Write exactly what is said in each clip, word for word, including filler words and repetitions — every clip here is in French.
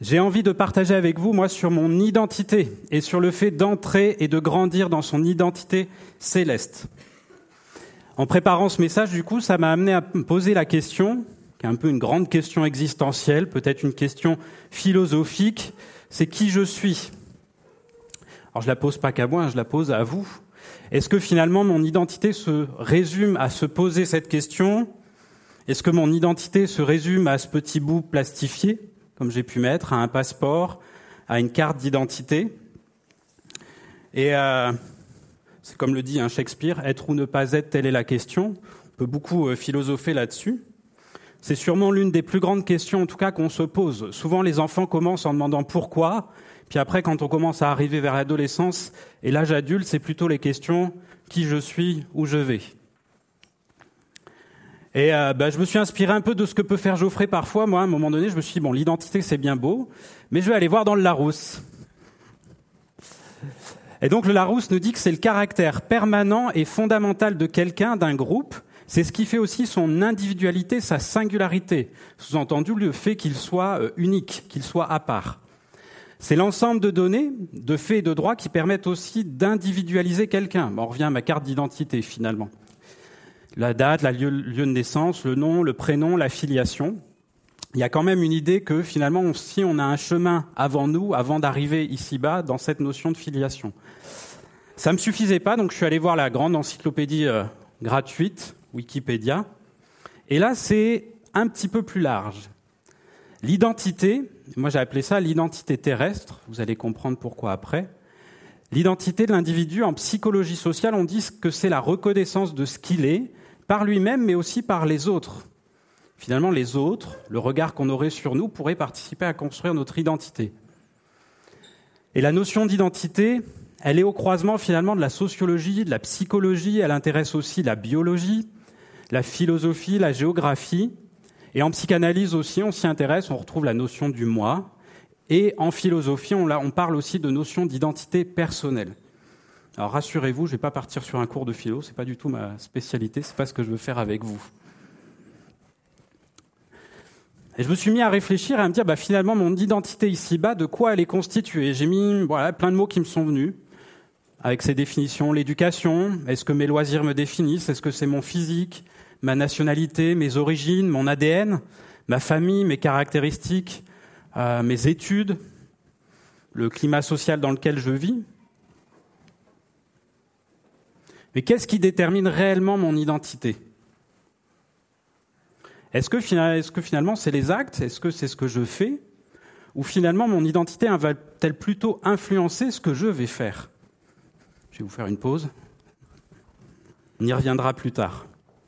J'ai envie de partager avec vous, moi, sur mon identité et sur le fait d'entrer et de grandir dans son identité céleste. En préparant ce message, du coup, ça m'a amené à me poser la question, qui est un peu une grande question existentielle, peut-être une question philosophique, c'est qui je suis ? Alors je la pose pas qu'à moi, je la pose à vous. Est-ce que finalement mon identité se résume à se poser cette question ? Est-ce que mon identité se résume à ce petit bout plastifié, comme j'ai pu mettre, à un passeport, à une carte d'identité ? Et euh, c'est comme le dit hein, Shakespeare, être ou ne pas être, telle est la question. On peut beaucoup euh, philosopher là-dessus. C'est sûrement l'une des plus grandes questions, en tout cas, qu'on se pose. Souvent, les enfants commencent en demandant pourquoi, puis après, quand on commence à arriver vers l'adolescence et l'âge adulte, c'est plutôt les questions qui je suis, où je vais. Et euh, bah, je me suis inspiré un peu de ce que peut faire Geoffrey parfois. Moi, à un moment donné, je me suis dit, bon, l'identité, c'est bien beau, mais je vais aller voir dans le Larousse. Et donc, le Larousse nous dit que c'est le caractère permanent et fondamental de quelqu'un, d'un groupe. C'est ce qui fait aussi son individualité, sa singularité. Sous-entendu, le fait qu'il soit unique, qu'il soit à part. C'est l'ensemble de données, de faits et de droits qui permettent aussi d'individualiser quelqu'un. Bon, on revient à ma carte d'identité, finalement. La date, le lieu, lieu de naissance, le nom, le prénom, la filiation. Il y a quand même une idée que, finalement, si on a un chemin avant nous, avant d'arriver ici-bas, dans cette notion de filiation. Ça ne me suffisait pas, donc je suis allé voir la grande encyclopédie euh, gratuite, Wikipédia. Et là, c'est un petit peu plus large. L'identité, moi j'ai appelé ça l'identité terrestre, vous allez comprendre pourquoi après. L'identité de l'individu en psychologie sociale, on dit que c'est la reconnaissance de ce qu'il est, par lui-même, mais aussi par les autres. Finalement, les autres, le regard qu'on aurait sur nous, pourrait participer à construire notre identité. Et la notion d'identité, elle est au croisement finalement de la sociologie, de la psychologie, elle intéresse aussi la biologie, la philosophie, la géographie. Et en psychanalyse aussi, on s'y intéresse, on retrouve la notion du moi. Et en philosophie, on, on parle aussi de notion d'identité personnelle. Alors rassurez-vous, je ne vais pas partir sur un cours de philo, ce n'est pas du tout ma spécialité, ce n'est pas ce que je veux faire avec vous. Et je me suis mis à réfléchir et à me dire, bah, finalement, mon identité ici-bas, de quoi elle est constituée ? J'ai mis voilà, plein de mots qui me sont venus, avec ces définitions. L'éducation, est-ce que mes loisirs me définissent ? Est-ce que c'est mon physique ? Ma nationalité, mes origines, mon A D N, ma famille, mes caractéristiques, euh, mes études, le climat social dans lequel je vis. Mais qu'est-ce qui détermine réellement mon identité ? Est-ce que, est-ce que finalement c'est les actes ? Est-ce que c'est ce que je fais ? Ou finalement mon identité va-t-elle plutôt influencer ce que je vais faire ? Je vais vous faire une pause. On y reviendra plus tard.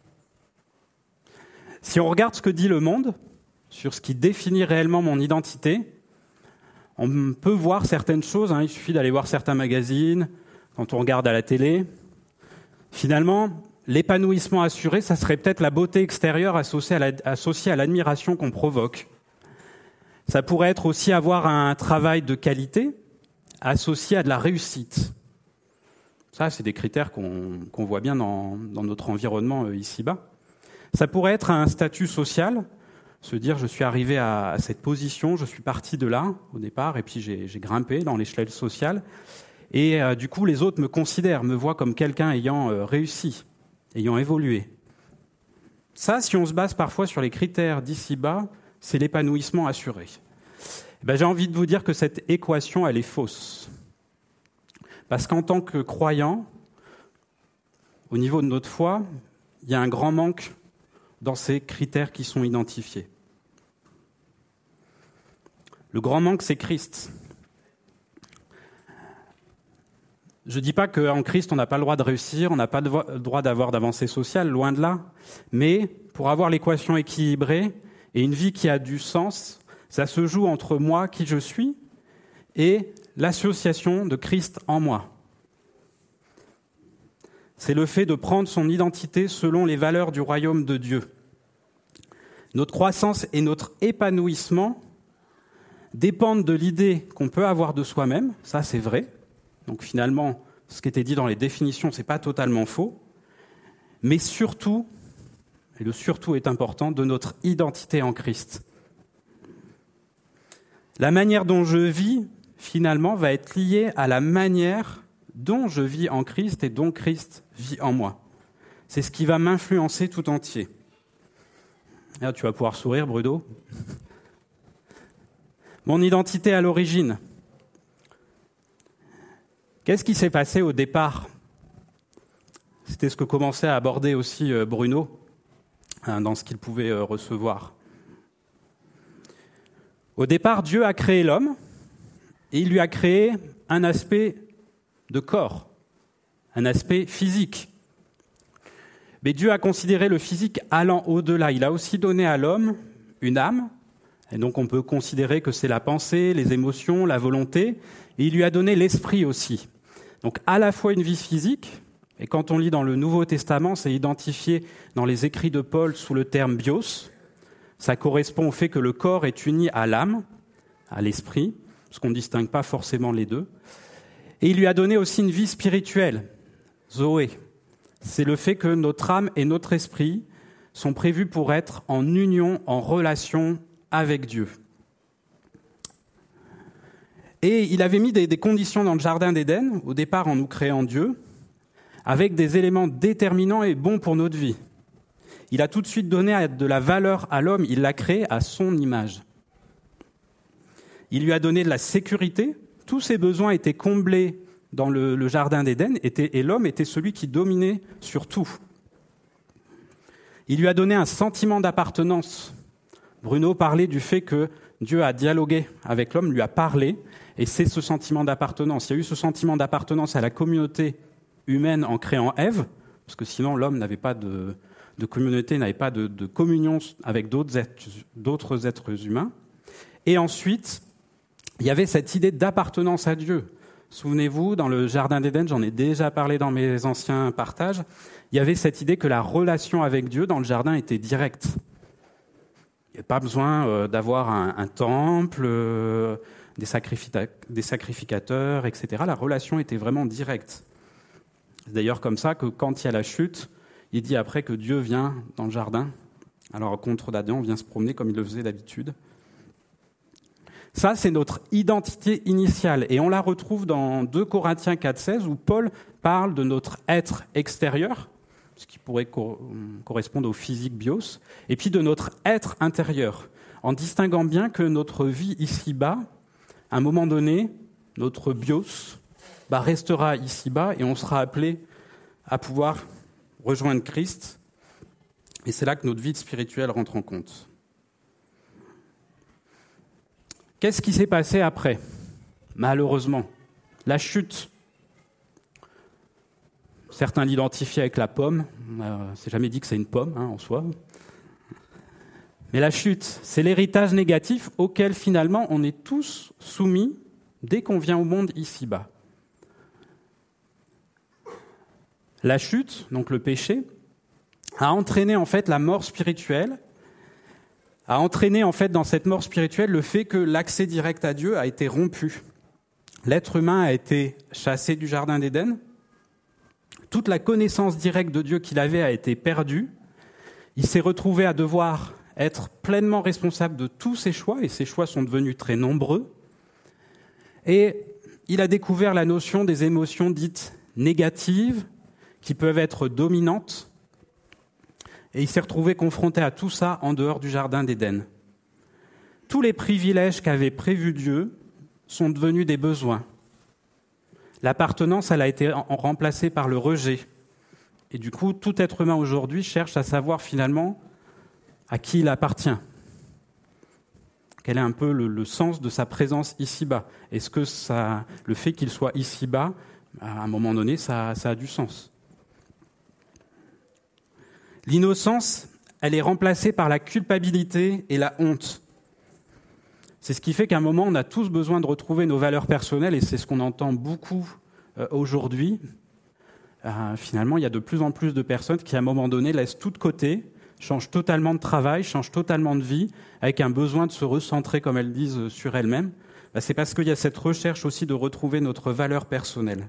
Si on regarde ce que dit le monde, sur ce qui définit réellement mon identité, on peut voir certaines choses, hein, il suffit d'aller voir certains magazines, quand on regarde à la télé. Finalement, l'épanouissement assuré, ça serait peut-être la beauté extérieure associée à, la, associée à l'admiration qu'on provoque. Ça pourrait être aussi avoir un travail de qualité associé à de la réussite. Ça, c'est des critères qu'on, qu'on voit bien dans, dans notre environnement euh, ici-bas. Ça pourrait être un statut social, se dire je suis arrivé à, à cette position, je suis parti de là au départ, et puis j'ai, j'ai grimpé dans l'échelle sociale. Et euh, du coup, les autres me considèrent, me voient comme quelqu'un ayant euh, réussi, ayant évolué. Ça, si on se base parfois sur les critères d'ici-bas, c'est l'épanouissement assuré. Et ben, j'ai envie de vous dire que cette équation, elle est fausse. Parce qu'en tant que croyant, au niveau de notre foi, il y a un grand manque dans ces critères qui sont identifiés. Le grand manque, c'est Christ. Je ne dis pas qu'en Christ, on n'a pas le droit de réussir, on n'a pas le droit d'avoir d'avancée sociale, loin de là. Mais pour avoir l'équation équilibrée et une vie qui a du sens, ça se joue entre moi, qui je suis, et l'association de Christ en moi. C'est le fait de prendre son identité selon les valeurs du royaume de Dieu. Notre croissance et notre épanouissement dépendent de l'idée qu'on peut avoir de soi-même, ça c'est vrai. Donc finalement, ce qui était dit dans les définitions, ce n'est pas totalement faux. Mais surtout, et le surtout est important, de notre identité en Christ. La manière dont je vis, finalement, va être liée à la manière dont je vis en Christ et dont Christ vit en moi. C'est ce qui va m'influencer tout entier. Là, tu vas pouvoir sourire, Bruno. Mon identité à l'origine. Qu'est-ce qui s'est passé au départ ? C'était ce que commençait à aborder aussi Bruno hein, dans ce qu'il pouvait recevoir. Au départ, Dieu a créé l'homme et il lui a créé un aspect de corps, un aspect physique. Mais Dieu a considéré le physique allant au-delà. Il a aussi donné à l'homme une âme, et donc on peut considérer que c'est la pensée, les émotions, la volonté, et il lui a donné l'esprit aussi. Donc à la fois une vie physique, et quand on lit dans le Nouveau Testament, c'est identifié dans les écrits de Paul sous le terme bios. Ça correspond au fait que le corps est uni à l'âme, à l'esprit, parce qu'on ne distingue pas forcément les deux. Et il lui a donné aussi une vie spirituelle, Zoé. C'est le fait que notre âme et notre esprit sont prévus pour être en union, en relation avec Dieu. Et il avait mis des, des conditions dans le jardin d'Éden, au départ en nous créant Dieu, avec des éléments déterminants et bons pour notre vie. Il a tout de suite donné de la valeur à l'homme, il l'a créé à son image. Il lui a donné de la sécurité, tous ses besoins étaient comblés dans le, le jardin d'Éden, était, et l'homme était celui qui dominait sur tout. Il lui a donné un sentiment d'appartenance. Bruno parlait du fait que Dieu a dialogué avec l'homme, lui a parlé, et c'est ce sentiment d'appartenance. Il y a eu ce sentiment d'appartenance à la communauté humaine en créant Ève, parce que sinon l'homme n'avait pas de, de communauté, n'avait pas de, de communion avec d'autres êtres, d'autres êtres humains. Et ensuite, il y avait cette idée d'appartenance à Dieu. Souvenez-vous, dans le jardin d'Éden, j'en ai déjà parlé dans mes anciens partages, il y avait cette idée que la relation avec Dieu dans le jardin était directe. Il n'y a pas besoin euh, d'avoir un, un temple, euh, des, sacrifica- des sacrificateurs, et cetera. La relation était vraiment directe. C'est d'ailleurs comme ça que quand il y a la chute, il dit après que Dieu vient dans le jardin, à la rencontre d'Adam, vient se promener comme il le faisait d'habitude. Ça, c'est notre identité initiale. Et on la retrouve dans deux Corinthiens quatre seize, où Paul parle de notre être extérieur, ce qui pourrait co- correspondre au physique bios, et puis de notre être intérieur, en distinguant bien que notre vie ici-bas, à un moment donné, notre bios, bah, restera ici-bas et on sera appelé à pouvoir rejoindre Christ. Et c'est là que notre vie spirituelle rentre en compte. Qu'est-ce qui s'est passé après ? Malheureusement, la chute. Certains l'identifient avec la pomme. Euh, c'est jamais dit que c'est une pomme hein, en soi. Mais la chute, c'est l'héritage négatif auquel finalement on est tous soumis dès qu'on vient au monde ici-bas. La chute, donc le péché, a entraîné en fait la mort spirituelle, a entraîné en fait dans cette mort spirituelle le fait que l'accès direct à Dieu a été rompu. L'être humain a été chassé du jardin d'Éden. Toute la connaissance directe de Dieu qu'il avait a été perdue. Il s'est retrouvé à devoir être pleinement responsable de tous ses choix, et ses choix sont devenus très nombreux. Et il a découvert la notion des émotions dites négatives, qui peuvent être dominantes. Et il s'est retrouvé confronté à tout ça en dehors du jardin d'Éden. Tous les privilèges qu'avait prévu Dieu sont devenus des besoins. L'appartenance, elle a été remplacée par le rejet. Et du coup, tout être humain aujourd'hui cherche à savoir finalement à qui il appartient. Quel est un peu le, le sens de sa présence ici-bas ? Est-ce que ça, le fait qu'il soit ici-bas, à un moment donné, ça, ça a du sens ? L'innocence, elle est remplacée par la culpabilité et la honte. C'est ce qui fait qu'à un moment, on a tous besoin de retrouver nos valeurs personnelles, et c'est ce qu'on entend beaucoup euh, aujourd'hui. Euh, finalement, il y a de plus en plus de personnes qui, à un moment donné, laissent tout de côté, changent totalement de travail, changent totalement de vie, avec un besoin de se recentrer, comme elles disent, sur elles-mêmes. Ben, c'est parce qu'il y a cette recherche aussi de retrouver notre valeur personnelle.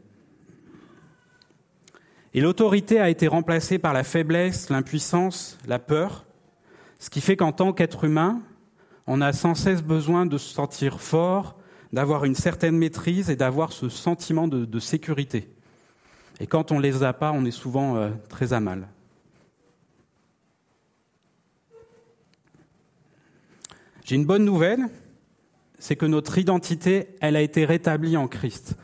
Et l'autorité a été remplacée par la faiblesse, l'impuissance, la peur, ce qui fait qu'en tant qu'être humain, On a sans cesse besoin de se sentir fort, d'avoir une certaine maîtrise et d'avoir ce sentiment de, de sécurité. Et quand on ne les a pas, on est souvent euh, très à mal. J'ai une bonne nouvelle, c'est que notre identité, elle a été rétablie en Christ.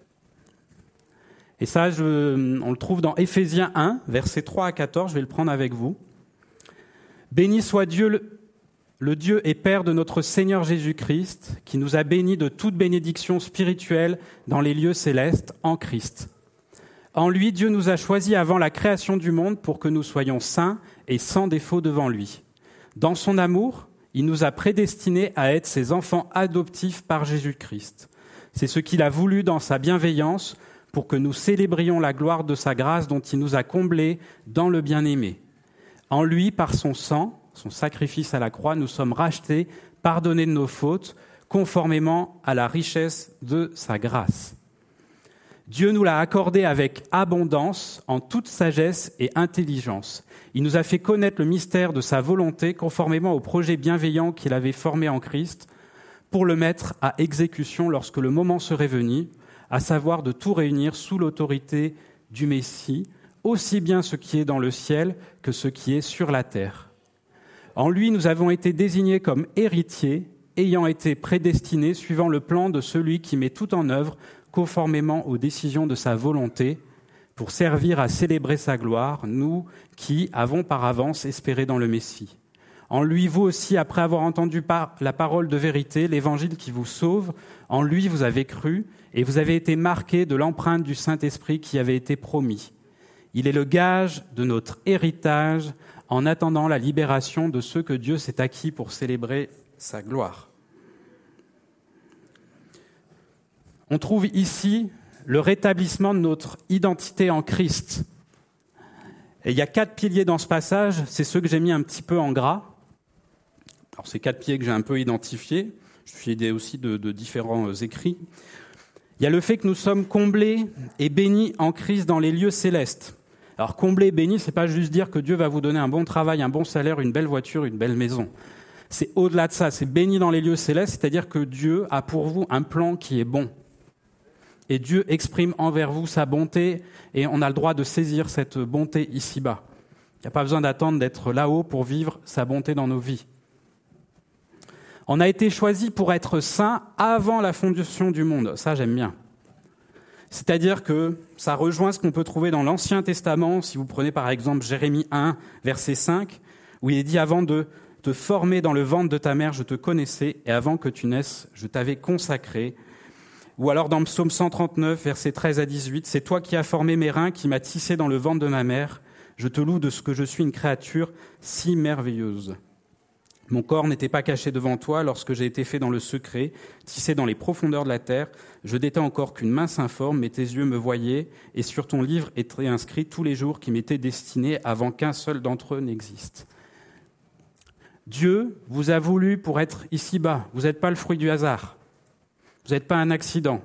Et ça, je, on le trouve dans Éphésiens un, versets trois à quatorze, je vais le prendre avec vous. « Béni soit Dieu, le, le Dieu et Père de notre Seigneur Jésus-Christ, qui nous a bénis de toute bénédiction spirituelle dans les lieux célestes en Christ. En lui, Dieu nous a choisis avant la création du monde pour que nous soyons saints et sans défaut devant lui. Dans son amour, il nous a prédestinés à être ses enfants adoptifs par Jésus-Christ. C'est ce qu'il a voulu dans sa bienveillance pour que nous célébrions la gloire de sa grâce dont il nous a comblés dans le bien-aimé. En lui, par son sang, son sacrifice à la croix, nous sommes rachetés, pardonnés de nos fautes, conformément à la richesse de sa grâce. Dieu nous l'a accordé avec abondance, en toute sagesse et intelligence. Il nous a fait connaître le mystère de sa volonté, conformément au projet bienveillant qu'il avait formé en Christ, pour le mettre à exécution lorsque le moment serait venu, à savoir de tout réunir sous l'autorité du Messie, aussi bien ce qui est dans le ciel que ce qui est sur la terre. En lui, nous avons été désignés comme héritiers, ayant été prédestinés suivant le plan de celui qui met tout en œuvre conformément aux décisions de sa volonté, pour servir à célébrer sa gloire, nous qui avons par avance espéré dans le Messie. En lui, vous aussi, après avoir entendu par la parole de vérité, l'évangile qui vous sauve, en lui vous avez cru, et vous avez été marqués de l'empreinte du Saint-Esprit qui avait été promis. Il est le gage de notre héritage en attendant la libération de ceux que Dieu s'est acquis pour célébrer sa gloire. On trouve ici le rétablissement de notre identité en Christ. Et il y a quatre piliers dans ce passage, c'est ceux que j'ai mis un petit peu en gras. Alors c'est quatre piliers que j'ai un peu identifiés, je suis aidé aussi de, de différents écrits. Il y a le fait que nous sommes comblés et bénis en Christ dans les lieux célestes. Alors comblés et bénis, c'est pas juste dire que Dieu va vous donner un bon travail, un bon salaire, une belle voiture, une belle maison. C'est au-delà de ça, c'est béni dans les lieux célestes, c'est-à-dire que Dieu a pour vous un plan qui est bon. Et Dieu exprime envers vous sa bonté, et on a le droit de saisir cette bonté ici-bas. Il n'y a pas besoin d'attendre d'être là-haut pour vivre sa bonté dans nos vies. On a été choisis pour être saints avant la fondation du monde. Ça, j'aime bien. C'est-à-dire que ça rejoint ce qu'on peut trouver dans l'Ancien Testament, si vous prenez par exemple Jérémie un, verset cinq, où il est dit « Avant de te former dans le ventre de ta mère, je te connaissais, et avant que tu naisses, je t'avais consacré. » Ou alors dans Psaume cent trente-neuf, versets treize à dix-huit, « C'est toi qui as formé mes reins, qui m'as tissé dans le ventre de ma mère. Je te loue de ce que je suis une créature si merveilleuse. Mon corps n'était pas caché devant toi lorsque j'ai été fait dans le secret, tissé dans les profondeurs de la terre. Je n'étais encore qu'une mince informe, mais tes yeux me voyaient, et sur ton livre étaient inscrits tous les jours qui m'étaient destinés avant qu'un seul d'entre eux n'existe. » Dieu vous a voulu pour être ici-bas. Vous n'êtes pas le fruit du hasard. Vous n'êtes pas un accident.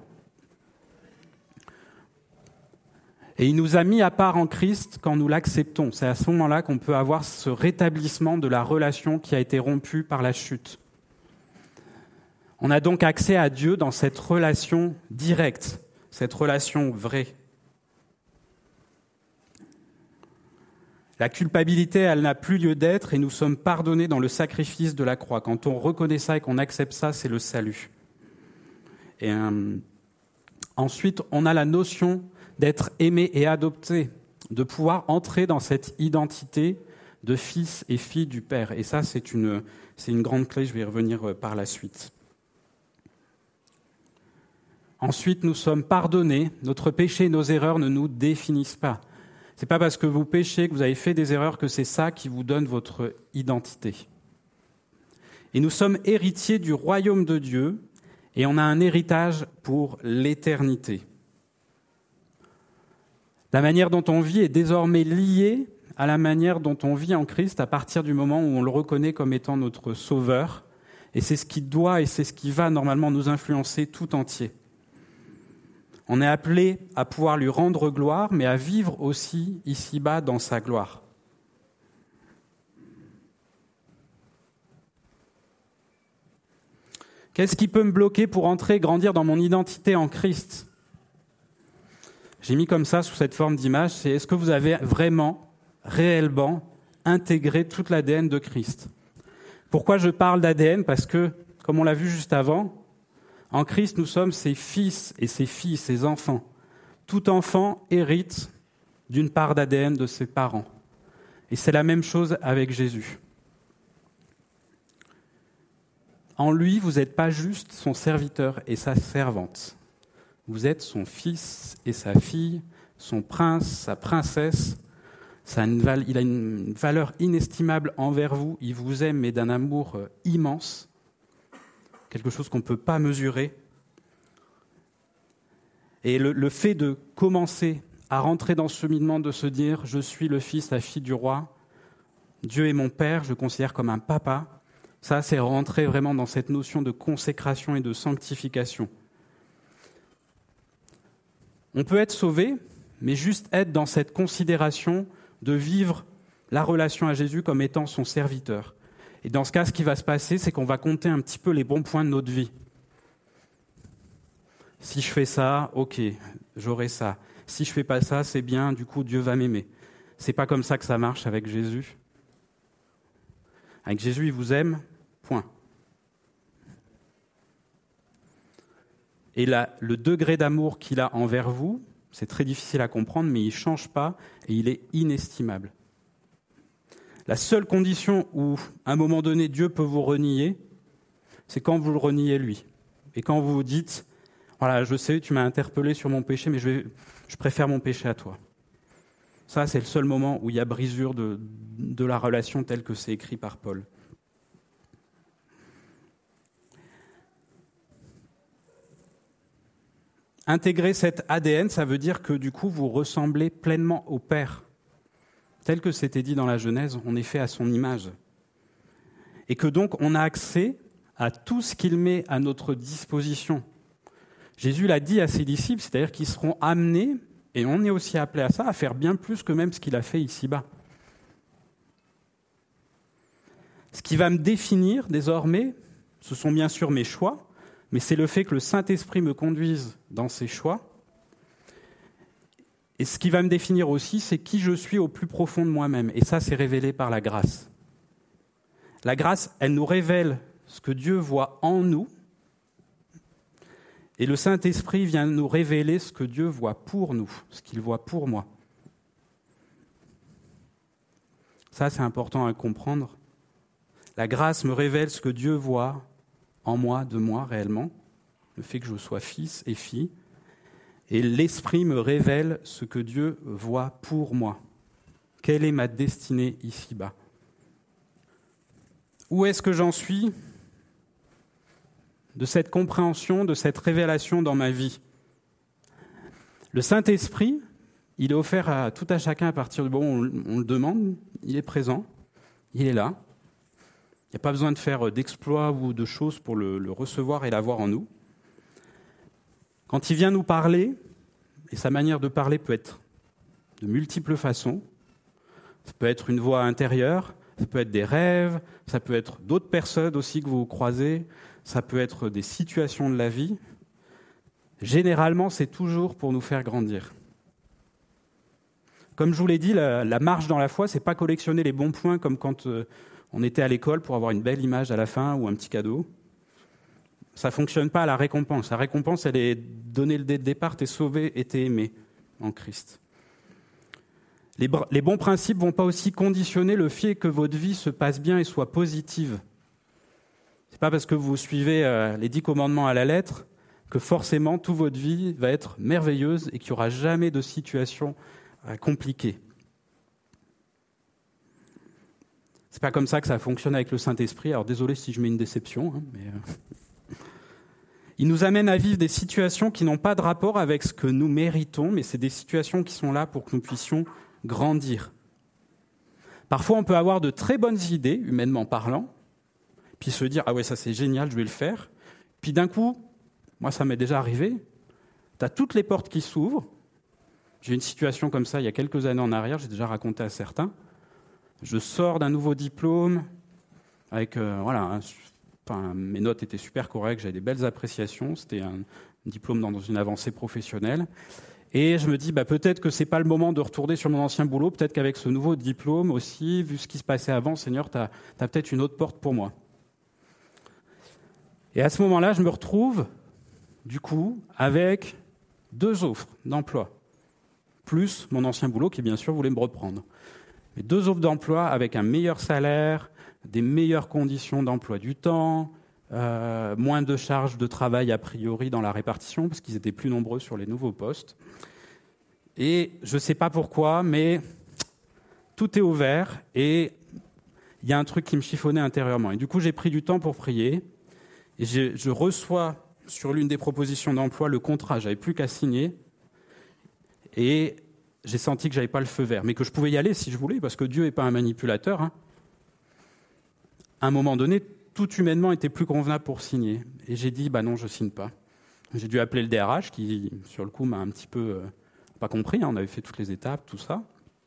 Et il nous a mis à part en Christ quand nous l'acceptons. C'est à ce moment-là qu'on peut avoir ce rétablissement de la relation qui a été rompue par la chute. On a donc accès à Dieu dans cette relation directe, cette relation vraie. La culpabilité, elle n'a plus lieu d'être et nous sommes pardonnés dans le sacrifice de la croix. Quand on reconnaît ça et qu'on accepte ça, c'est le salut. Et euh, ensuite, on a la notion d'être aimé et adopté, de pouvoir entrer dans cette identité de fils et fille du Père. Et ça, c'est une, c'est une grande clé, je vais y revenir par la suite. Ensuite, nous sommes pardonnés, notre péché et nos erreurs ne nous définissent pas. C'est pas parce que vous péchez, que vous avez fait des erreurs, que c'est ça qui vous donne votre identité. Et nous sommes héritiers du royaume de Dieu, et on a un héritage pour l'éternité. La manière dont on vit est désormais liée à la manière dont on vit en Christ à partir du moment où on le reconnaît comme étant notre sauveur. Et c'est ce qui doit et c'est ce qui va normalement nous influencer tout entier. On est appelé à pouvoir lui rendre gloire, mais à vivre aussi ici-bas dans sa gloire. Qu'est-ce qui peut me bloquer pour entrer, grandir dans mon identité en Christ ? J'ai mis comme ça, sous cette forme d'image, c'est est-ce que vous avez vraiment, réellement, intégré toute l'A D N de Christ ? Pourquoi je parle d'A D N ? Parce que, comme on l'a vu juste avant, en Christ, nous sommes ses fils et ses filles, ses enfants. Tout enfant hérite d'une part d'A D N de ses parents. Et c'est la même chose avec Jésus. En lui, vous n'êtes pas juste son serviteur et sa servante. Vous êtes son fils et sa fille, son prince, sa princesse. Ça a une val- il a une valeur inestimable envers vous. Il vous aime, mais d'un amour immense. Quelque chose qu'on ne peut pas mesurer. Et le, le fait de commencer à rentrer dans ce cheminement, de se dire « Je suis le fils, la fille du roi. Dieu est mon père, je le considère comme un papa. » Ça, c'est rentrer vraiment dans cette notion de consécration et de sanctification. On peut être sauvé, mais juste être dans cette considération de vivre la relation à Jésus comme étant son serviteur. Et dans ce cas, ce qui va se passer, c'est qu'on va compter un petit peu les bons points de notre vie. Si je fais ça, ok, j'aurai ça. Si je fais pas ça, c'est bien, du coup, Dieu va m'aimer. C'est pas comme ça que ça marche avec Jésus. Avec Jésus, il vous aime, point. Et là, le degré d'amour qu'il a envers vous, c'est très difficile à comprendre, mais il ne change pas et il est inestimable. La seule condition où, à un moment donné, Dieu peut vous renier, c'est quand vous le reniez lui. Et quand vous vous dites, voilà, je sais, tu m'as interpellé sur mon péché, mais je, vais, je préfère mon péché à toi. Ça, c'est le seul moment où il y a brisure de, de la relation telle que c'est écrit par Paul. Intégrer cet A D N, ça veut dire que du coup, vous ressemblez pleinement au Père. Tel que c'était dit dans la Genèse, on est fait à son image. Et que donc, on a accès à tout ce qu'il met à notre disposition. Jésus l'a dit à ses disciples, c'est-à-dire qu'ils seront amenés, et on est aussi appelé à ça, à faire bien plus que même ce qu'il a fait ici-bas. Ce qui va me définir désormais, ce sont bien sûr mes choix, mais c'est le fait que le Saint-Esprit me conduise dans ces choix. Et ce qui va me définir aussi, c'est qui je suis au plus profond de moi-même. Et ça, c'est révélé par la grâce. La grâce, elle nous révèle ce que Dieu voit en nous. Et le Saint-Esprit vient nous révéler ce que Dieu voit pour nous, ce qu'il voit pour moi. Ça, c'est important à comprendre. La grâce me révèle ce que Dieu voit en moi, de moi réellement, le fait que je sois fils et fille. Et l'Esprit me révèle ce que Dieu voit pour moi. Quelle est ma destinée ici-bas ? Où est-ce que j'en suis de cette compréhension, de cette révélation dans ma vie ? Le Saint-Esprit, il est offert à tout à chacun à partir du moment où on le demande, il est présent, il est là. Il n'y a pas besoin de faire d'exploits ou de choses pour le, le recevoir et l'avoir en nous. Quand il vient nous parler, et sa manière de parler peut être de multiples façons, ça peut être une voix intérieure, ça peut être des rêves, ça peut être d'autres personnes aussi que vous croisez, ça peut être des situations de la vie. Généralement, c'est toujours pour nous faire grandir. Comme je vous l'ai dit, la, la marche dans la foi, c'est pas collectionner les bons points comme quand euh, on était à l'école pour avoir une belle image à la fin ou un petit cadeau. Ça ne fonctionne pas à la récompense. La récompense, elle est donnée dès le départ, t'es sauvé et t'es aimé en Christ. Les, les bons principes ne vont pas aussi conditionner le fait que votre vie se passe bien et soit positive. Ce n'est pas parce que vous suivez euh, les dix commandements à la lettre que forcément toute votre vie va être merveilleuse et qu'il n'y aura jamais de situation euh, compliquée. C'est pas comme ça que ça fonctionne avec le Saint-Esprit. Alors désolé si je mets une déception, hein, mais... Euh... Il nous amène à vivre des situations qui n'ont pas de rapport avec ce que nous méritons, mais c'est des situations qui sont là pour que nous puissions grandir. Parfois, on peut avoir de très bonnes idées, humainement parlant, puis se dire « Ah ouais, ça c'est génial, je vais le faire ». Puis d'un coup, moi ça m'est déjà arrivé, tu as toutes les portes qui s'ouvrent. J'ai eu une situation comme ça il y a quelques années en arrière, j'ai déjà raconté à certains. Je sors d'un nouveau diplôme avec euh, voilà, un Enfin, mes notes étaient super correctes, j'avais des belles appréciations, c'était un diplôme dans une avancée professionnelle. Et je me dis, bah, peut-être que ce n'est pas le moment de retourner sur mon ancien boulot, peut-être qu'avec ce nouveau diplôme aussi, vu ce qui se passait avant, Seigneur, tu as peut-être une autre porte pour moi. Et à ce moment-là, je me retrouve, du coup, avec deux offres d'emploi, plus mon ancien boulot qui, bien sûr, voulait me reprendre. Mais deux offres d'emploi avec un meilleur salaire, des meilleures conditions d'emploi du temps, euh, moins de charges de travail a priori dans la répartition, parce qu'ils étaient plus nombreux sur les nouveaux postes. Et je ne sais pas pourquoi, mais tout est ouvert et il y a un truc qui me chiffonnait intérieurement. Et du coup, j'ai pris du temps pour prier et je, je reçois sur l'une des propositions d'emploi le contrat. Je n'avais plus qu'à signer et j'ai senti que je n'avais pas le feu vert, mais que je pouvais y aller si je voulais, parce que Dieu n'est pas un manipulateur. Hein. À un moment donné, tout humainement était plus convenable pour signer. Et j'ai dit, bah non, je ne signe pas. J'ai dû appeler le D R H qui, sur le coup, m'a un petit peu euh, pas compris. Hein, on avait fait toutes les étapes, tout ça.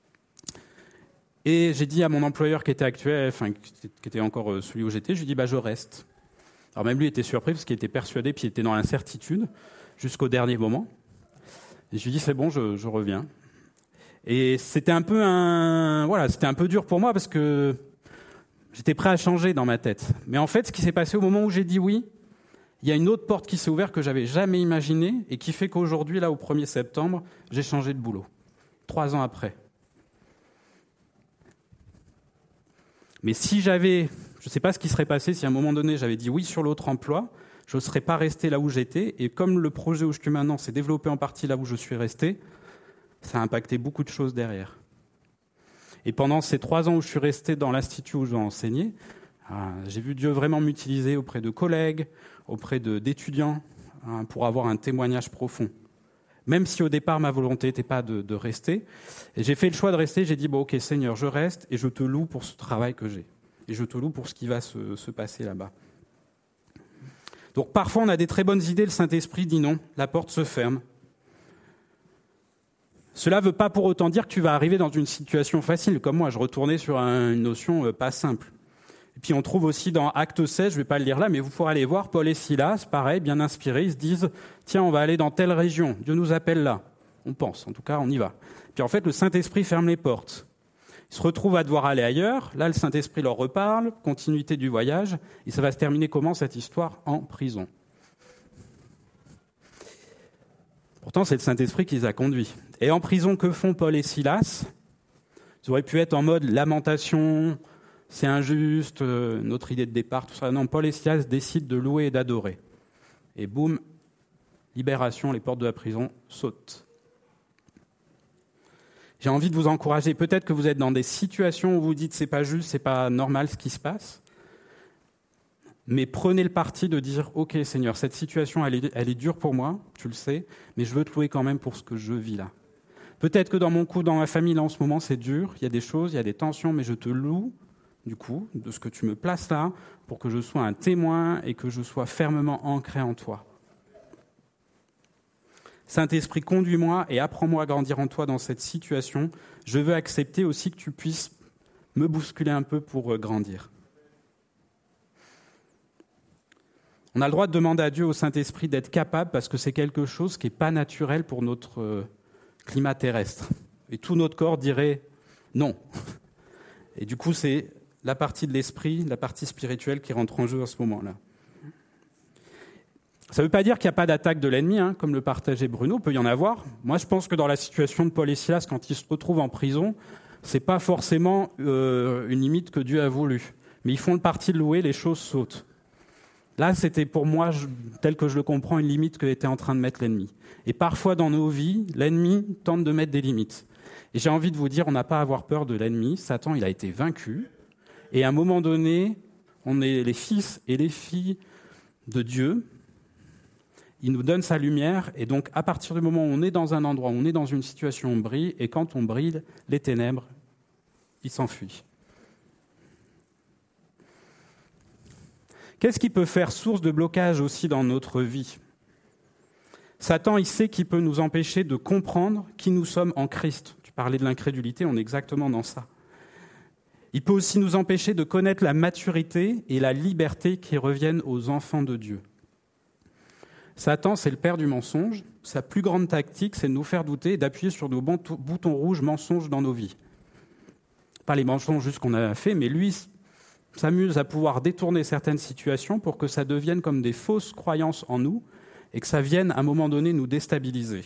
Et j'ai dit à mon employeur qui était actuel, enfin, qui était encore euh, celui où j'étais, je lui ai dit, bah je reste. Alors même lui était surpris parce qu'il était persuadé, puis il était dans l'incertitude jusqu'au dernier moment. Et je lui ai dit, c'est bon, je, je reviens. Et c'était un peu un, voilà, c'était un peu dur pour moi parce que j'étais prêt à changer dans ma tête. Mais en fait, ce qui s'est passé au moment où j'ai dit oui, il y a une autre porte qui s'est ouverte que j'avais jamais imaginée et qui fait qu'aujourd'hui, là, au premier septembre, j'ai changé de boulot. Trois ans après. Mais si j'avais, je ne sais pas ce qui serait passé si à un moment donné, j'avais dit oui sur l'autre emploi, je ne serais pas resté là où j'étais. Et comme le projet où je suis maintenant s'est développé en partie là où je suis resté, ça a impacté beaucoup de choses derrière. Et pendant ces trois ans où je suis resté dans l'institut où j'ai enseigné, euh, j'ai vu Dieu vraiment m'utiliser auprès de collègues, auprès de, d'étudiants, hein, pour avoir un témoignage profond. Même si au départ, ma volonté n'était pas de, de rester. Et j'ai fait le choix de rester, j'ai dit, bon, ok, Seigneur, je reste et je te loue pour ce travail que j'ai. Et je te loue pour ce qui va se, se passer là-bas. Donc parfois, on a des très bonnes idées, le Saint-Esprit dit non, la porte se ferme. Cela ne veut pas pour autant dire que tu vas arriver dans une situation facile. Comme moi, je retournais sur un, une notion euh, pas simple. Et puis on trouve aussi dans Acte seize, je ne vais pas le lire là, mais vous pourrez aller voir, Paul et Silas, pareil, bien inspirés, ils se disent « Tiens, on va aller dans telle région, Dieu nous appelle là. » On pense, en tout cas, on y va. Puis en fait, le Saint-Esprit ferme les portes. Ils se retrouvent à devoir aller ailleurs. Là, le Saint-Esprit leur reparle, continuité du voyage. Et ça va se terminer comment, cette histoire? En prison. Pourtant, c'est le Saint-Esprit qui les a conduits. Et en prison, que font Paul et Silas? Ils auraient pu être en mode lamentation, c'est injuste, euh, notre idée de départ, tout ça. Non, Paul et Silas décident de louer et d'adorer. Et boum, libération, les portes de la prison sautent. J'ai envie de vous encourager. Peut-être que vous êtes dans des situations où vous dites c'est pas juste, c'est pas normal ce qui se passe. Mais prenez le parti de dire « Ok, Seigneur, cette situation, elle est, elle est dure pour moi, tu le sais, mais je veux te louer quand même pour ce que je vis là. » Peut-être que dans mon coup, dans ma famille, là, en ce moment, c'est dur, il y a des choses, il y a des tensions, mais je te loue, du coup, de ce que tu me places là, pour que je sois un témoin et que je sois fermement ancré en toi. Saint-Esprit, conduis-moi et apprends-moi à grandir en toi dans cette situation. Je veux accepter aussi que tu puisses me bousculer un peu pour grandir. On a le droit de demander à Dieu, au Saint-Esprit, d'être capable, parce que c'est quelque chose qui n'est pas naturel pour notre climat terrestre. Et tout notre corps dirait non. Et du coup, c'est la partie de l'esprit, la partie spirituelle qui rentre en jeu à ce moment-là. Ça ne veut pas dire qu'il n'y a pas d'attaque de l'ennemi, hein, comme le partageait Bruno, il peut y en avoir. Moi, je pense que dans la situation de Paul et Silas, quand ils se retrouvent en prison, ce n'est pas forcément euh, une limite que Dieu a voulu. Mais ils font le parti de louer, les choses sautent. Là, c'était pour moi, je, tel que je le comprends, une limite que était en train de mettre l'ennemi. Et parfois, dans nos vies, l'ennemi tente de mettre des limites. Et j'ai envie de vous dire, on n'a pas à avoir peur de l'ennemi. Satan, il a été vaincu. Et à un moment donné, on est les fils et les filles de Dieu. Il nous donne sa lumière. Et donc, à partir du moment où on est dans un endroit, où on est dans une situation, on brille. Et quand on brille, les ténèbres, ils s'enfuient. Qu'est-ce qui peut faire source de blocage aussi dans notre vie? Satan, il sait qu'il peut nous empêcher de comprendre qui nous sommes en Christ. Tu parlais de l'incrédulité, on est exactement dans ça. Il peut aussi nous empêcher de connaître la maturité et la liberté qui reviennent aux enfants de Dieu. Satan, c'est le père du mensonge. Sa plus grande tactique, c'est de nous faire douter et d'appuyer sur nos boutons rouges mensonges dans nos vies. Pas les mensonges juste qu'on a fait, mais lui s'amuse à pouvoir détourner certaines situations pour que ça devienne comme des fausses croyances en nous et que ça vienne à un moment donné nous déstabiliser.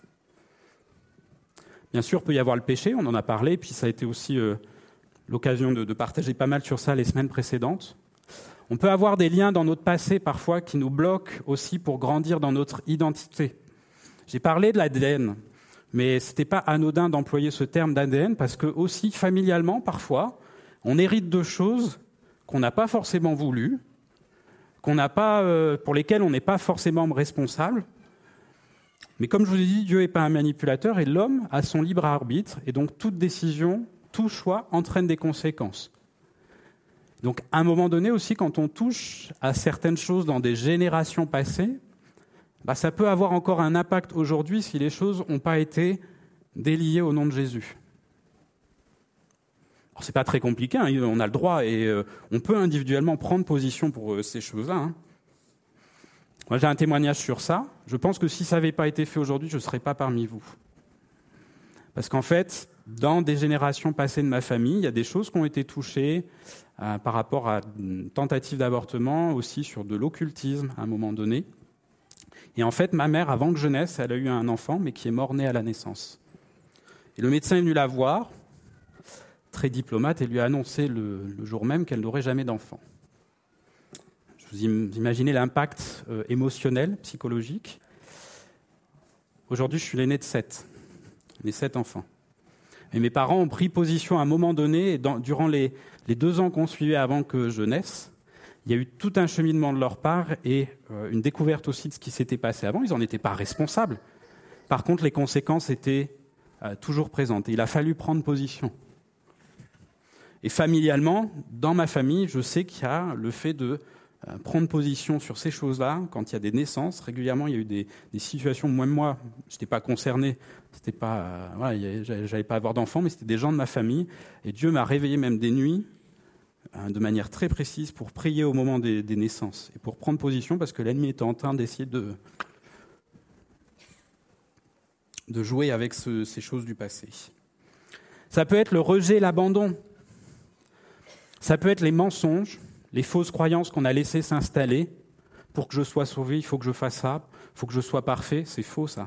Bien sûr, il peut y avoir le péché, on en a parlé, puis ça a été aussi euh, l'occasion de, de partager pas mal sur ça les semaines précédentes. On peut avoir des liens dans notre passé parfois qui nous bloquent aussi pour grandir dans notre identité. J'ai parlé de l'A D N, mais ce n'était pas anodin d'employer ce terme d'A D N parce que aussi familialement, parfois, on hérite de choses qu'on n'a pas forcément voulu, qu'on n'a pas, euh, pour lesquelles on n'est pas forcément responsable. Mais comme je vous ai dit, Dieu n'est pas un manipulateur et l'homme a son libre arbitre. Et donc toute décision, tout choix entraîne des conséquences. Donc à un moment donné aussi, quand on touche à certaines choses dans des générations passées, bah, ça peut avoir encore un impact aujourd'hui si les choses n'ont pas été déliées au nom de Jésus. Alors, c'est pas très compliqué, hein, on a le droit et euh, on peut individuellement prendre position pour euh, ces choses-là. Hein. Moi, j'ai un témoignage sur ça. Je pense que si ça n'avait pas été fait aujourd'hui, je ne serais pas parmi vous. Parce qu'en fait, dans des générations passées de ma famille, il y a des choses qui ont été touchées euh, par rapport à une tentative d'avortement, aussi sur de l'occultisme à un moment donné. Et en fait, ma mère, avant que je naisse, elle a eu un enfant, mais qui est mort-né à la naissance. Et le médecin est venu la voir, très diplomate, et lui a annoncé le, le jour même qu'elle n'aurait jamais d'enfant. Vous imaginez l'impact euh, émotionnel, psychologique. Aujourd'hui, je suis l'aîné de sept, les sept enfants. Et mes parents ont pris position à un moment donné, et dans, durant les, les deux ans qu'on suivait avant que je naisse, il y a eu tout un cheminement de leur part et euh, une découverte aussi de ce qui s'était passé avant. Ils n'en étaient pas responsables. Par contre, les conséquences étaient euh, toujours présentes. Et il a fallu prendre position. Et familialement, dans ma famille, je sais qu'il y a le fait de euh, prendre position sur ces choses-là. Quand il y a des naissances, régulièrement, il y a eu des, des situations, moi, moi je n'étais pas concerné, c'était pas, euh, voilà, j'allais pas avoir d'enfants, mais c'était des gens de ma famille. Et Dieu m'a réveillé même des nuits, euh, de manière très précise, pour prier au moment des, des naissances et pour prendre position, parce que l'ennemi était en train d'essayer de, de jouer avec ce, ces choses du passé. Ça peut être le rejet, l'abandon. Ça peut être les mensonges, les fausses croyances qu'on a laissées s'installer. Pour que je sois sauvé, il faut que je fasse ça, il faut que je sois parfait. C'est faux, ça.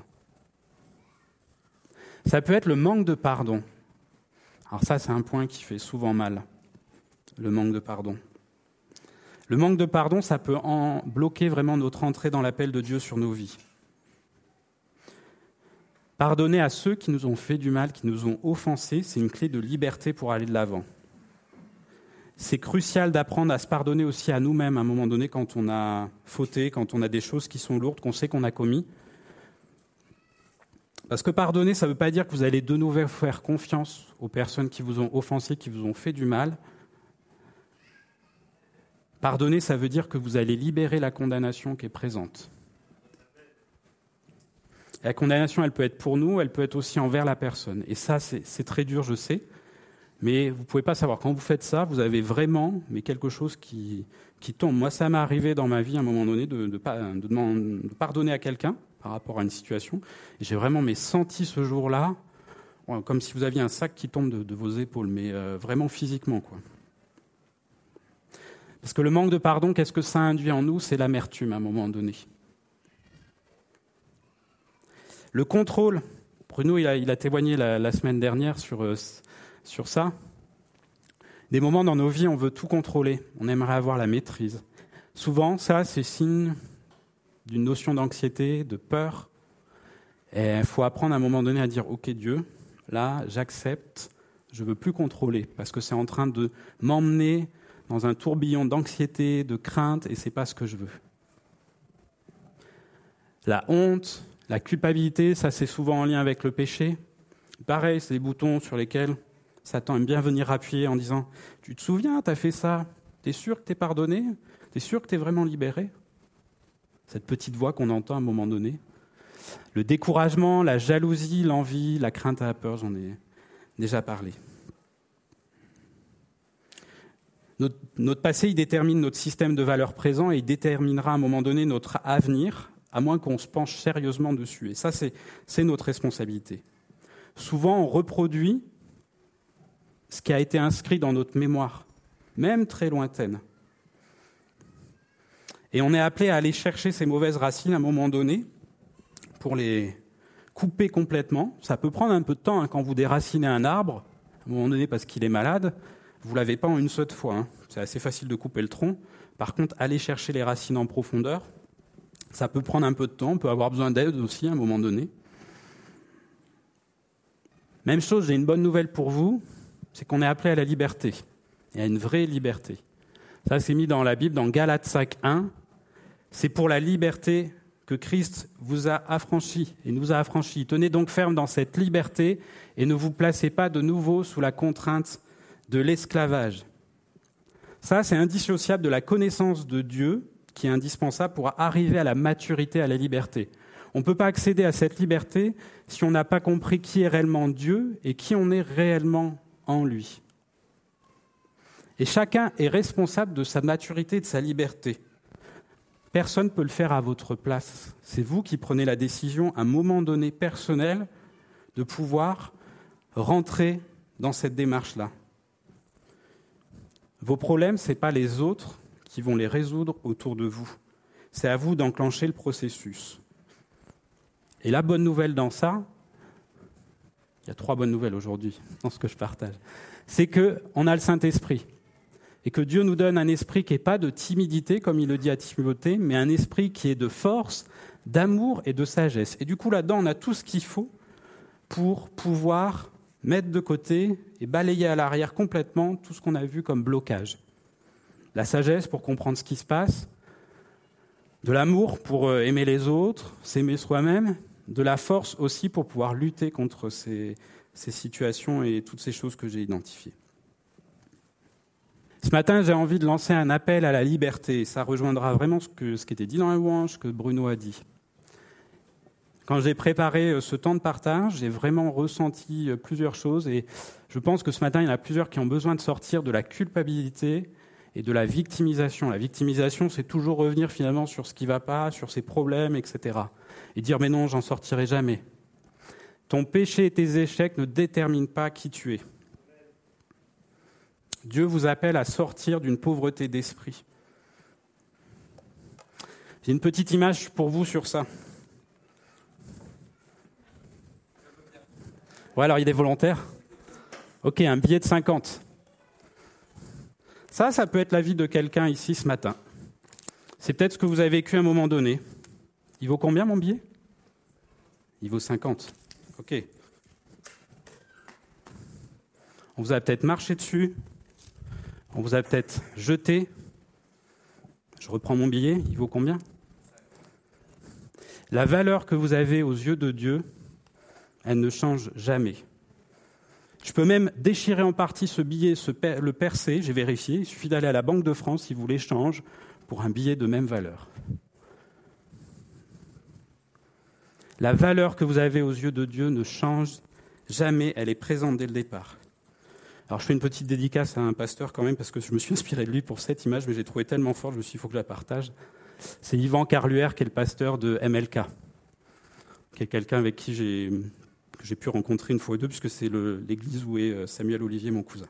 Ça peut être le manque de pardon. Alors ça, c'est un point qui fait souvent mal, le manque de pardon. Le manque de pardon, ça peut en bloquer vraiment notre entrée dans l'appel de Dieu sur nos vies. Pardonner à ceux qui nous ont fait du mal, qui nous ont offensés, c'est une clé de liberté pour aller de l'avant. C'est crucial d'apprendre à se pardonner aussi à nous-mêmes à un moment donné quand on a fauté, quand on a des choses qui sont lourdes, qu'on sait qu'on a commis. Parce que pardonner, ça ne veut pas dire que vous allez de nouveau faire confiance aux personnes qui vous ont offensé, qui vous ont fait du mal. Pardonner, ça veut dire que vous allez libérer la condamnation qui est présente. La condamnation, elle peut être pour nous, elle peut être aussi envers la personne. Et ça, c'est, c'est très dur, je sais. Mais vous ne pouvez pas savoir. Quand vous faites ça, vous avez vraiment mais quelque chose qui, qui tombe. Moi, ça m'est arrivé dans ma vie à un moment donné de, de, de, de, de pardonner à quelqu'un par rapport à une situation. Et j'ai vraiment mais, senti ce jour-là, comme si vous aviez un sac qui tombe de, de vos épaules, mais euh, vraiment physiquement, quoi. Parce que le manque de pardon, qu'est-ce que ça induit en nous ? C'est l'amertume à un moment donné. Le contrôle. Bruno, il a, il a témoigné la, la semaine dernière sur... Euh, sur ça. Des moments dans nos vies, on veut tout contrôler, on aimerait avoir la maîtrise. Souvent, ça, c'est signe d'une notion d'anxiété, de peur. Et il faut apprendre à un moment donné à dire « Ok Dieu, là, j'accepte, je ne veux plus contrôler, parce que c'est en train de m'emmener dans un tourbillon d'anxiété, de crainte, et ce n'est pas ce que je veux. » La honte, la culpabilité, ça c'est souvent en lien avec le péché. Pareil, c'est des boutons sur lesquels Satan aime bien venir appuyer en disant « Tu te souviens, tu as fait ça, tu es sûr que tu es pardonné ? Tu es sûr que tu es vraiment libéré ?» Cette petite voix qu'on entend à un moment donné. Le découragement, la jalousie, l'envie, la crainte et la peur, j'en ai déjà parlé. Notre, notre passé, il détermine notre système de valeurs présent et il déterminera à un moment donné notre avenir, à moins qu'on se penche sérieusement dessus. Et ça, c'est, c'est notre responsabilité. Souvent, on reproduit ce qui a été inscrit dans notre mémoire, même très lointaine. Et on est appelé à aller chercher ces mauvaises racines à un moment donné pour les couper complètement. Ça peut prendre un peu de temps hein, quand vous déracinez un arbre, à un moment donné parce qu'il est malade. Vous ne l'avez pas en une seule fois. Hein. C'est assez facile de couper le tronc. Par contre, aller chercher les racines en profondeur, ça peut prendre un peu de temps. On peut avoir besoin d'aide aussi à un moment donné. Même chose, j'ai une bonne nouvelle pour vous, c'est qu'on est appelé à la liberté, et à une vraie liberté. Ça, c'est mis dans la Bible, dans Galates cinq un. C'est pour la liberté que Christ vous a affranchis et nous a affranchis. Tenez donc ferme dans cette liberté et ne vous placez pas de nouveau sous la contrainte de l'esclavage. Ça, c'est indissociable de la connaissance de Dieu qui est indispensable pour arriver à la maturité, à la liberté. On ne peut pas accéder à cette liberté si on n'a pas compris qui est réellement Dieu et qui on est réellement en lui. Et chacun est responsable de sa maturité et de sa liberté. Personne ne peut le faire à votre place. C'est vous qui prenez la décision, à un moment donné personnel, de pouvoir rentrer dans cette démarche-là. Vos problèmes, ce n'est pas les autres qui vont les résoudre autour de vous. C'est à vous d'enclencher le processus. Et la bonne nouvelle dans ça, il y a trois bonnes nouvelles aujourd'hui dans ce que je partage, c'est qu'on a le Saint-Esprit. Et que Dieu nous donne un esprit qui n'est pas de timidité, comme il le dit à Timothée, mais un esprit qui est de force, d'amour et de sagesse. Et du coup, là-dedans, on a tout ce qu'il faut pour pouvoir mettre de côté et balayer à l'arrière complètement tout ce qu'on a vu comme blocage. La sagesse pour comprendre ce qui se passe, de l'amour pour aimer les autres, s'aimer soi-même, de la force aussi pour pouvoir lutter contre ces, ces situations et toutes ces choses que j'ai identifiées. Ce matin, j'ai envie de lancer un appel à la liberté. Ça rejoindra vraiment ce, que, ce qui était dit dans la louange, ce que Bruno a dit. Quand j'ai préparé ce temps de partage, j'ai vraiment ressenti plusieurs choses. Et je pense que ce matin, il y en a plusieurs qui ont besoin de sortir de la culpabilité et de la victimisation. La victimisation, c'est toujours revenir finalement sur ce qui ne va pas, sur ses problèmes, et cetera. Et dire, mais non, j'en sortirai jamais. Ton péché et tes échecs ne déterminent pas qui tu es. Dieu vous appelle à sortir d'une pauvreté d'esprit. J'ai une petite image pour vous sur ça. Ouais, alors il est volontaire. Ok, un billet de cinquante. Ça, ça peut être la vie de quelqu'un ici ce matin. C'est peut-être ce que vous avez vécu à un moment donné. Il vaut combien mon billet ? Il vaut cinquante. Ok. On vous a peut-être marché dessus. On vous a peut-être jeté. Je reprends mon billet, il vaut combien ? La valeur que vous avez aux yeux de Dieu, elle ne change jamais. Je peux même déchirer en partie ce billet, ce per- le percer, j'ai vérifié. Il suffit d'aller à la Banque de France si vous l'échangez pour un billet de même valeur. La valeur que vous avez aux yeux de Dieu ne change jamais, elle est présente dès le départ. Alors je fais une petite dédicace à un pasteur quand même, parce que je me suis inspiré de lui pour cette image, mais j'ai trouvé tellement forte, je me suis dit, il faut que je la partage. C'est Yvan Carluère, qui est le pasteur de M L K, qui est quelqu'un avec qui j'ai, que j'ai pu rencontrer une fois ou deux, puisque c'est le, l'église où est Samuel Olivier, mon cousin.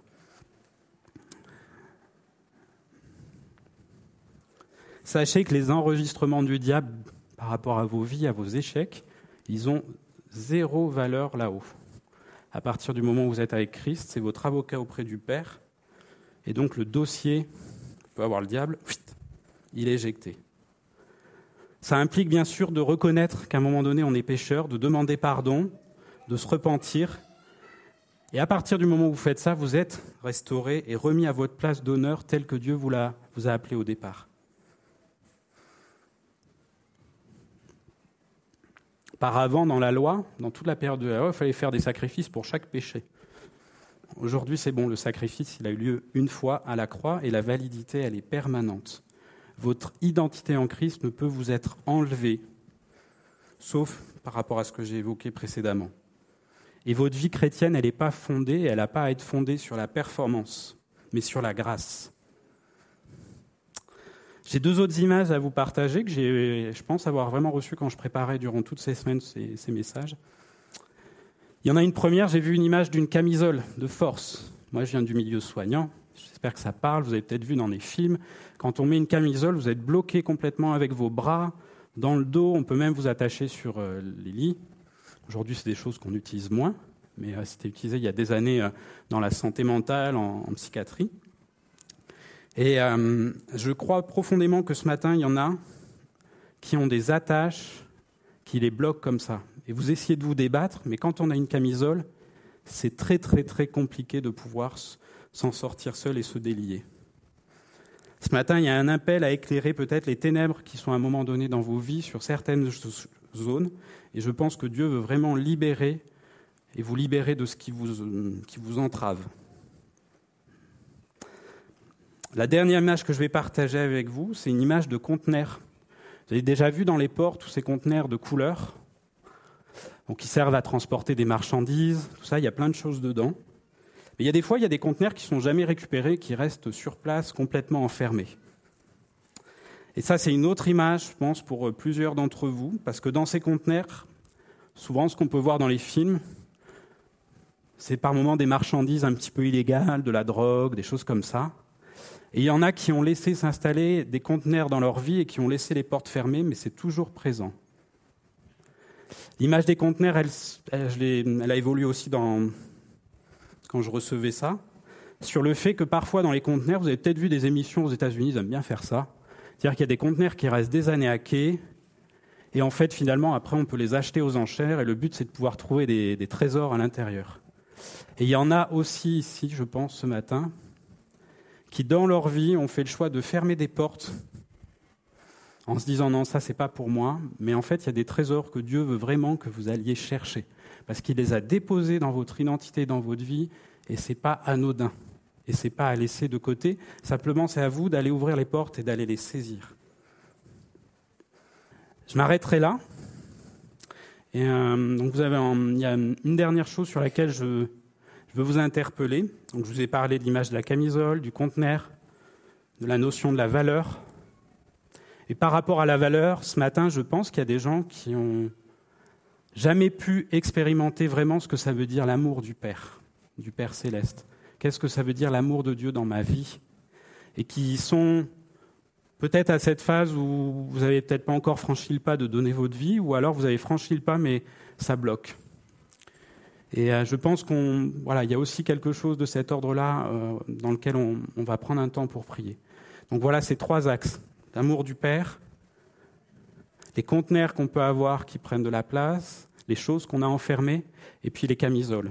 Sachez que les enregistrements du diable par rapport à vos vies, à vos échecs, ils ont zéro valeur là-haut. À partir du moment où vous êtes avec Christ, c'est votre avocat auprès du Père. Et donc le dossier, peut avoir le diable, il est éjecté. Ça implique bien sûr de reconnaître qu'à un moment donné, on est pécheur, de demander pardon, de se repentir. Et à partir du moment où vous faites ça, vous êtes restauré et remis à votre place d'honneur telle que Dieu vous, l'a, vous a appelé au départ. Par avant, dans la loi, dans toute la période de la loi, il fallait faire des sacrifices pour chaque péché. Aujourd'hui, c'est bon, le sacrifice, il a eu lieu une fois à la croix et la validité, elle est permanente. Votre identité en Christ ne peut vous être enlevée, sauf par rapport à ce que j'ai évoqué précédemment. Et votre vie chrétienne, elle n'est pas fondée, elle n'a pas à être fondée sur la performance, mais sur la grâce. J'ai deux autres images à vous partager que j'ai, je pense avoir vraiment reçues quand je préparais durant toutes ces semaines ces, ces messages. Il y en a une première, j'ai vu une image d'une camisole de force. Moi, je viens du milieu soignant, j'espère que ça parle, vous avez peut-être vu dans les films. Quand on met une camisole, vous êtes bloqué complètement avec vos bras, dans le dos, on peut même vous attacher sur euh, les lits. Aujourd'hui, c'est des choses qu'on utilise moins, mais euh, c'était utilisé il y a des années euh, dans la santé mentale, en, en psychiatrie. Et euh, je crois profondément que ce matin, il y en a qui ont des attaches qui les bloquent comme ça. Et vous essayez de vous débattre, mais quand on a une camisole, c'est très très très compliqué de pouvoir s'en sortir seul et se délier. Ce matin, il y a un appel à éclairer peut-être les ténèbres qui sont à un moment donné dans vos vies sur certaines zones. Et je pense que Dieu veut vraiment libérer et vous libérer de ce qui vous, qui vous entrave. La dernière image que je vais partager avec vous, c'est une image de conteneur. Vous avez déjà vu dans les ports tous ces conteneurs de couleurs, donc qui servent à transporter des marchandises, tout ça, il y a plein de choses dedans. Mais il y a des fois, il y a des conteneurs qui ne sont jamais récupérés, qui restent sur place, complètement enfermés. Et ça, c'est une autre image, je pense, pour plusieurs d'entre vous, parce que dans ces conteneurs, souvent, ce qu'on peut voir dans les films, c'est par moments des marchandises un petit peu illégales, de la drogue, des choses comme ça. Et il y en a qui ont laissé s'installer des conteneurs dans leur vie et qui ont laissé les portes fermées, mais c'est toujours présent. L'image des conteneurs, elle, elle, je l'ai, elle a évolué aussi dans, quand je recevais ça, sur le fait que parfois dans les conteneurs, vous avez peut-être vu des émissions aux États-Unis, ils aiment bien faire ça. C'est-à-dire qu'il y a des conteneurs qui restent des années à quai, et en fait, finalement, après, on peut les acheter aux enchères, et le but, c'est de pouvoir trouver des, des trésors à l'intérieur. Et il y en a aussi ici, je pense, ce matin, qui, dans leur vie, ont fait le choix de fermer des portes en se disant « non, ça, c'est pas pour moi », mais en fait, il y a des trésors que Dieu veut vraiment que vous alliez chercher, parce qu'il les a déposés dans votre identité, dans votre vie, et c'est pas anodin, et c'est pas à laisser de côté, simplement, c'est à vous d'aller ouvrir les portes et d'aller les saisir. Je m'arrêterai là. Et euh, donc vous avez un, il y a une dernière chose sur laquelle je, je veux vous interpeller. Donc je vous ai parlé de l'image de la camisole, du conteneur, de la notion de la valeur. Et par rapport à la valeur, ce matin, je pense qu'il y a des gens qui n'ont jamais pu expérimenter vraiment ce que ça veut dire l'amour du Père, du Père céleste. Qu'est-ce que ça veut dire l'amour de Dieu dans ma vie? Et qui sont peut-être à cette phase où vous n'avez peut-être pas encore franchi le pas de donner votre vie, ou alors vous avez franchi le pas, mais ça bloque. Et euh, je pense qu'on, voilà, il y a aussi quelque chose de cet ordre-là euh, dans lequel on, on va prendre un temps pour prier. Donc voilà ces trois axes. L'amour du Père, les conteneurs qu'on peut avoir qui prennent de la place, les choses qu'on a enfermées, et puis les camisoles.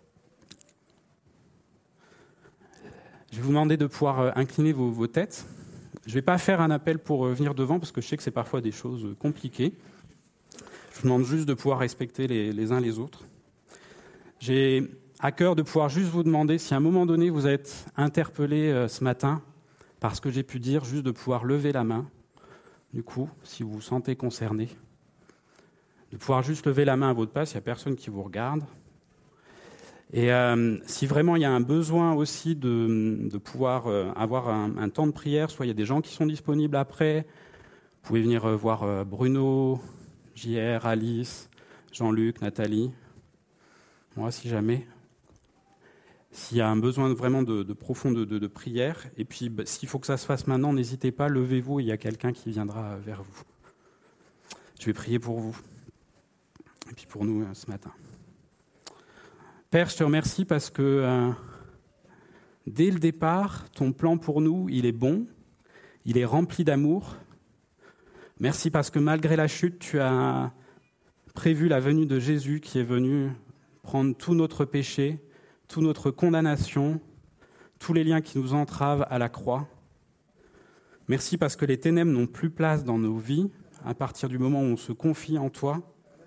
Je vais vous demander de pouvoir euh, incliner vos, vos têtes. Je ne vais pas faire un appel pour venir devant, parce que je sais que c'est parfois des choses compliquées. Je vous demande juste de pouvoir respecter les, les uns les autres. J'ai à cœur de pouvoir juste vous demander, si à un moment donné vous êtes interpellé euh, ce matin, parce que j'ai pu dire, juste de pouvoir lever la main, du coup, si vous vous sentez concerné, de pouvoir juste lever la main à votre place, il n'y a personne qui vous regarde. Et euh, si vraiment il y a un besoin aussi de, de pouvoir euh, avoir un, un temps de prière, soit il y a des gens qui sont disponibles après, vous pouvez venir euh, voir euh, Bruno, J R, Alice, Jean-Luc, Nathalie, moi si jamais. S'il y a un besoin vraiment de, de profond de, de, de prière, et puis bah, s'il faut que ça se fasse maintenant, n'hésitez pas, levez-vous, il y a quelqu'un qui viendra vers vous. Je vais prier pour vous, et puis pour nous euh, ce matin. Père, je te remercie parce que euh, dès le départ, ton plan pour nous, il est bon, il est rempli d'amour. Merci parce que malgré la chute, tu as prévu la venue de Jésus qui est venu prendre tout notre péché, toute notre condamnation, tous les liens qui nous entravent à la croix. Merci parce que les ténèbres n'ont plus place dans nos vies à partir du moment où on se confie en toi.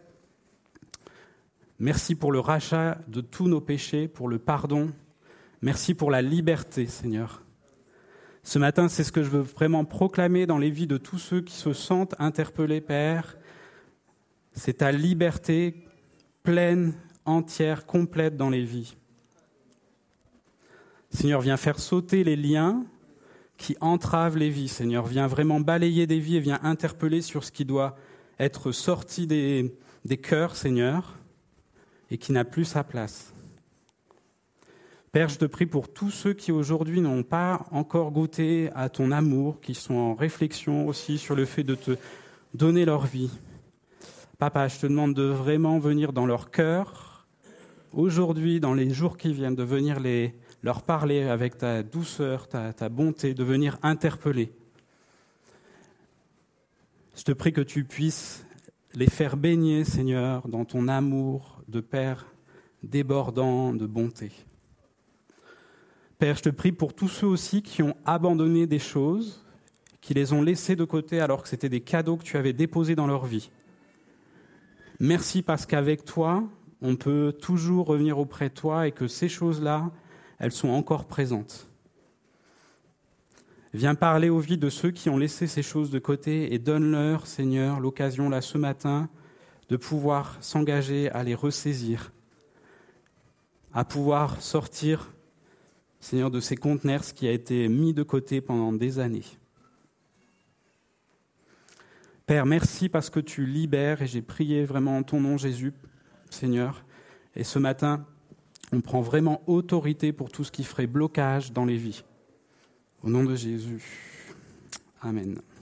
Merci pour le rachat de tous nos péchés, pour le pardon. Merci pour la liberté, Seigneur. Ce matin, c'est ce que je veux vraiment proclamer dans les vies de tous ceux qui se sentent interpellés, Père. C'est ta liberté pleine, entière, complète dans les vies. Seigneur, viens faire sauter les liens qui entravent les vies, Seigneur. Viens vraiment balayer des vies et viens interpeller sur ce qui doit être sorti des, des cœurs, Seigneur, et qui n'a plus sa place. Père, je te prie pour tous ceux qui aujourd'hui n'ont pas encore goûté à ton amour, qui sont en réflexion aussi sur le fait de te donner leur vie. Papa, je te demande de vraiment venir dans leur cœur, aujourd'hui, dans les jours qui viennent, de venir les, leur parler avec ta douceur, ta, ta bonté, de venir interpeller. Je te prie que tu puisses les faire baigner, Seigneur, dans ton amour de Père débordant de bonté. Père, je te prie pour tous ceux aussi qui ont abandonné des choses, qui les ont laissées de côté alors que c'était des cadeaux que tu avais déposés dans leur vie. Merci parce qu'avec toi, on peut toujours revenir auprès de toi et que ces choses-là, elles sont encore présentes. Viens parler aux vies de ceux qui ont laissé ces choses de côté et donne-leur, Seigneur, l'occasion là ce matin de pouvoir s'engager à les ressaisir, à pouvoir sortir, Seigneur, de ces conteneurs, ce qui a été mis de côté pendant des années. Père, merci parce que tu libères et j'ai prié vraiment en ton nom, Jésus, Seigneur. Et ce matin, on prend vraiment autorité pour tout ce qui ferait blocage dans les vies. Au nom de Jésus. Amen.